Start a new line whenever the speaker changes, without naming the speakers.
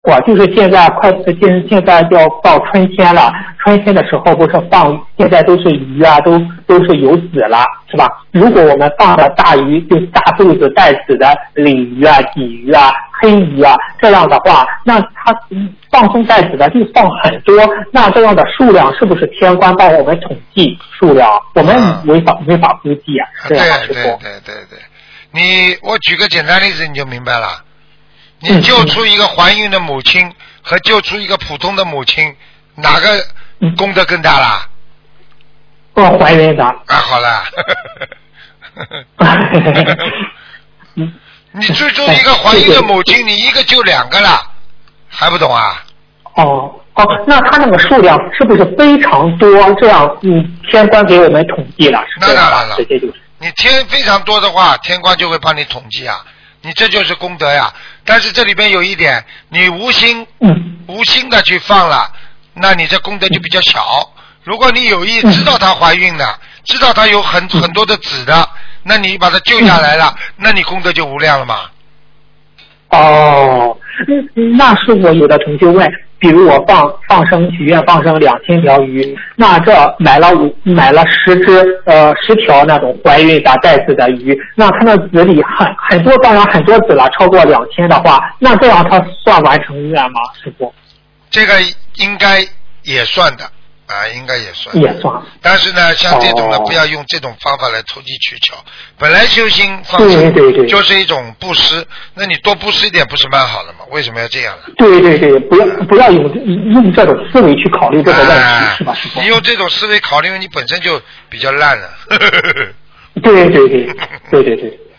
我就是现在现在要到春天了，春天的时候不是现在都是鱼啊，都是有籽了，是吧？如果我们放的大鱼，就是大肚子带籽的鲤鱼啊、鲫鱼啊、黑鱼啊，这样的话，那它放生带籽的就放很多，那这样的数量是不是天官帮我们统计数量？我们没法估计啊，这样师傅。
对，我举个简单例子你就明白了。你救出一个怀孕的母亲和救出一个普通的母亲，哪个功德更大啦？
怀孕的。
好了。你最终一个怀孕的母亲，你一个救2个了，还不懂啊？
那他那个数量是不是非常多？这样天官给我们统计了，是这样的，直接就是。
你非常多的话，天官就会帮你统计啊。你这就是功德呀，但是这里边有一点，你无心的去放了，那你这功德就比较小。如果你有意知道她怀孕了，知道她有很多的籽的，那你把她救下来了，那你功德就无量了嘛。
那是我有的同学问，比如我放生许愿放生2000条鱼，那这买了10条那种怀孕的带籽的鱼，那它那籽里很多，当然很多籽了，超过2000的话，那这样它算完成愿吗，师傅？
这个应该也算的啊，应该也算。
也算。
但是呢，像这种呢，不要用这种方法来投机取巧。本来修心放生就是一种布施，那你多布施一点不是蛮好的吗？为什么要这样呢？
对，不要用这种思维去考虑这个问题，是吧？师傅？
你用这种思维考虑，你本身就比较烂了。
对。